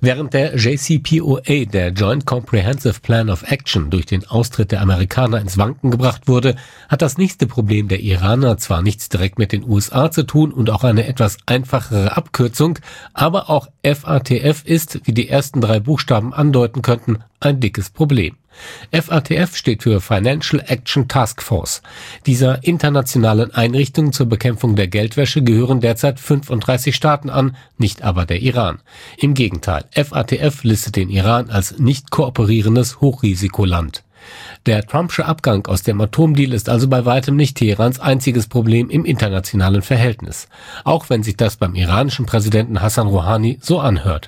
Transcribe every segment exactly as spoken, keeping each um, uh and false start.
Während der J C P O A, der Joint Comprehensive Plan of Action, durch den Austritt der Amerikaner ins Wanken gebracht wurde, hat das nächste Problem der Iraner zwar nichts direkt mit den U S A zu tun und auch eine etwas einfachere Abkürzung, aber auch F A T F ist, wie die ersten drei Buchstaben andeuten könnten, ein dickes Problem. F A T F steht für Financial Action Task Force. Dieser internationalen Einrichtung zur Bekämpfung der Geldwäsche gehören derzeit fünfunddreißig Staaten an, nicht aber der Iran. Im Gegenteil, F A T F listet den Iran als nicht kooperierendes Hochrisikoland. Der Trumpsche Abgang aus dem Atomdeal ist also bei weitem nicht Teherans einziges Problem im internationalen Verhältnis, auch wenn sich das beim iranischen Präsidenten Hassan Rouhani so anhört.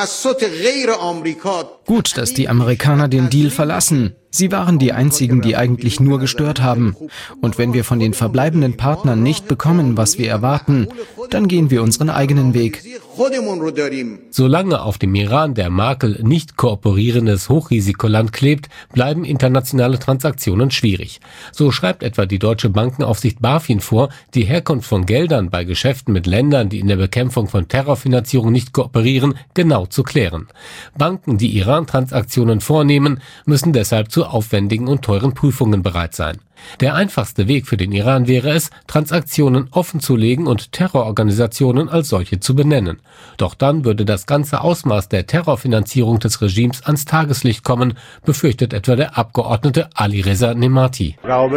Gut, dass die Amerikaner den Deal verlassen. Sie waren die einzigen, die eigentlich nur gestört haben. Und wenn wir von den verbleibenden Partnern nicht bekommen, was wir erwarten, dann gehen wir unseren eigenen Weg. Solange auf dem Iran der Makel nicht kooperierendes Hochrisikoland klebt, bleiben internationale Transaktionen schwierig. So schreibt etwa die deutsche Bankenaufsicht BaFin vor, die Herkunft von Geldern bei Geschäften mit Ländern, die in der Bekämpfung von Terrorfinanzierung nicht kooperieren, genau zu klären. Banken, die Iran-Transaktionen vornehmen, müssen deshalb zu aufwendigen und teuren Prüfungen bereit sein. Der einfachste Weg für den Iran wäre es, Transaktionen offenzulegen und Terrororganisationen als solche zu benennen. Doch dann würde das ganze Ausmaß der Terrorfinanzierung des Regimes ans Tageslicht kommen, befürchtet etwa der Abgeordnete Alireza Nemati.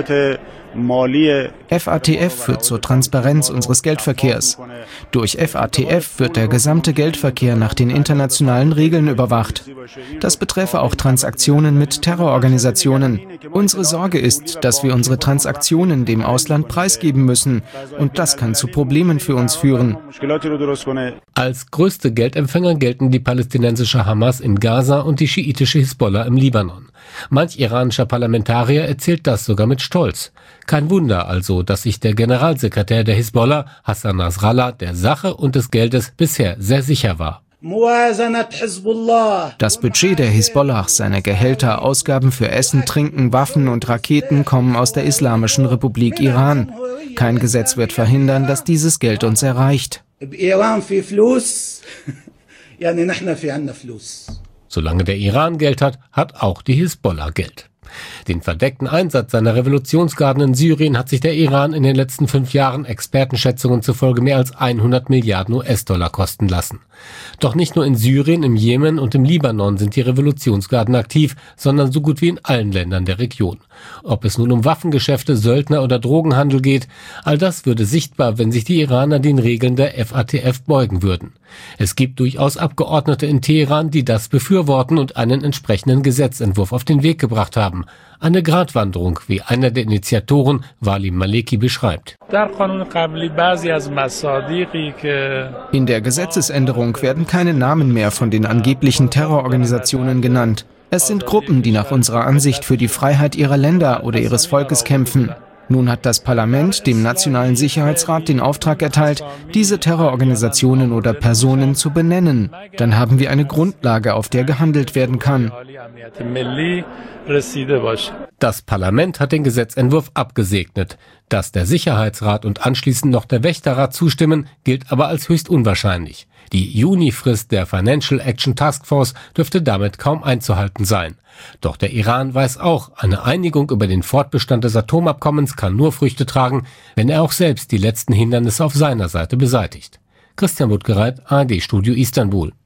F A T F führt zur Transparenz unseres Geldverkehrs. Durch F A T F wird der gesamte Geldverkehr nach den internationalen Regeln überwacht. Das betreffe auch Transaktionen mit Terrororganisationen. Unsere Sorge ist, dass wir unsere Transaktionen dem Ausland preisgeben müssen, und das kann zu Problemen für uns führen. Als größte Geldempfänger gelten die palästinensische Hamas in Gaza und die schiitische Hisbollah im Libanon. Manch iranischer Parlamentarier erzählt das sogar mit Stolz. Kein Wunder also, dass sich der Generalsekretär der Hisbollah, Hassan Nasrallah, der Sache und des Geldes bisher sehr sicher war. Das Budget der Hisbollah, seine Gehälter, Ausgaben für Essen, Trinken, Waffen und Raketen kommen aus der Islamischen Republik Iran. Kein Gesetz wird verhindern, dass dieses Geld uns erreicht. Solange der Iran Geld hat, hat auch die Hisbollah Geld. Den verdeckten Einsatz seiner Revolutionsgarden in Syrien hat sich der Iran in den letzten fünf Jahren Expertenschätzungen zufolge mehr als hundert Milliarden U S-Dollar kosten lassen. Doch nicht nur in Syrien, im Jemen und im Libanon sind die Revolutionsgarden aktiv, sondern so gut wie in allen Ländern der Region. Ob es nun um Waffengeschäfte, Söldner oder Drogenhandel geht, all das würde sichtbar, wenn sich die Iraner den Regeln der F A T F beugen würden. Es gibt durchaus Abgeordnete in Teheran, die das befürworten und einen entsprechenden Gesetzentwurf auf den Weg gebracht haben. Eine Gratwanderung, wie einer der Initiatoren, Walim Maleki, beschreibt. In der Gesetzesänderung werden keine Namen mehr von den angeblichen Terrororganisationen genannt. Es sind Gruppen, die nach unserer Ansicht für die Freiheit ihrer Länder oder ihres Volkes kämpfen. Nun hat das Parlament dem Nationalen Sicherheitsrat den Auftrag erteilt, diese Terrororganisationen oder Personen zu benennen. Dann haben wir eine Grundlage, auf der gehandelt werden kann. Das Parlament hat den Gesetzentwurf abgesegnet. Dass der Sicherheitsrat und anschließend noch der Wächterrat zustimmen, gilt aber als höchst unwahrscheinlich. Die Junifrist der Financial Action Task Force dürfte damit kaum einzuhalten sein. Doch der Iran weiß auch, eine Einigung über den Fortbestand des Atomabkommens kann nur Früchte tragen, wenn er auch selbst die letzten Hindernisse auf seiner Seite beseitigt. Christian Buttgereit, A R D Studio Istanbul.